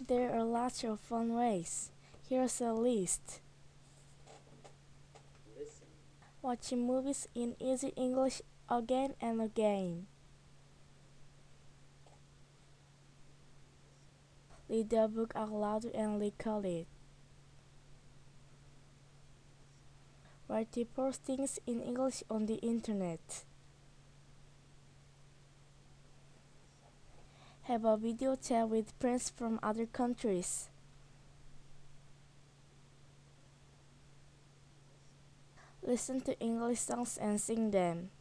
There are lots of fun ways. Here's a list. Watching movies in easy English again and again. Read the book out loud and recall it. Write the postings in English on the internet. Have a video chat with friends from other countries. Listen to English songs and sing them.